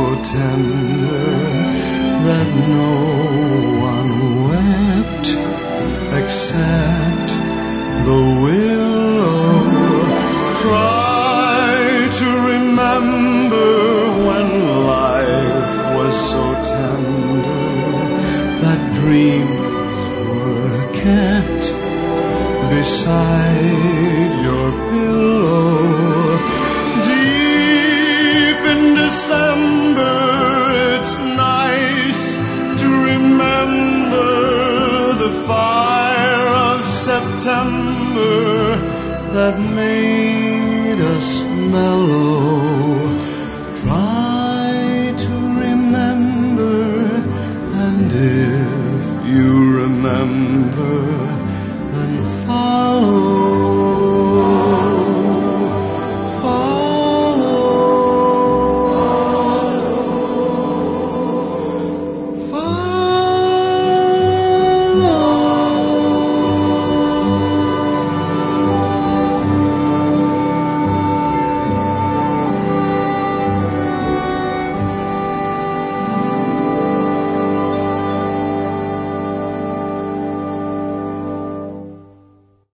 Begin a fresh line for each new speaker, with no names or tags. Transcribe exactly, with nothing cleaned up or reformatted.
tender that no one wept except the willow. Try to remember when life was so tender that dreams were kept beside your pillow. Deep in December, it's nice to remember the fire of September that made